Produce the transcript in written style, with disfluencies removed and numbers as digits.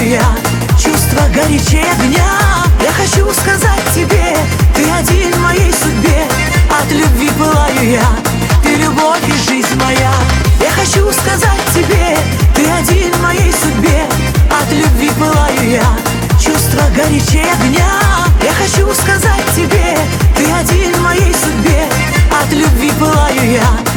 пылаю я, чувства горячее огня. Я хочу сказать тебе, ты один в моей судьбе. От любви пылаю я, ты любовь и жизнь моя. Я хочу сказать тебе, ты один в моей судьбе. От любви пылаю я, чувства горячее огня. Я хочу сказать тебе, ты один в моей судьбе. От любви пылаю я,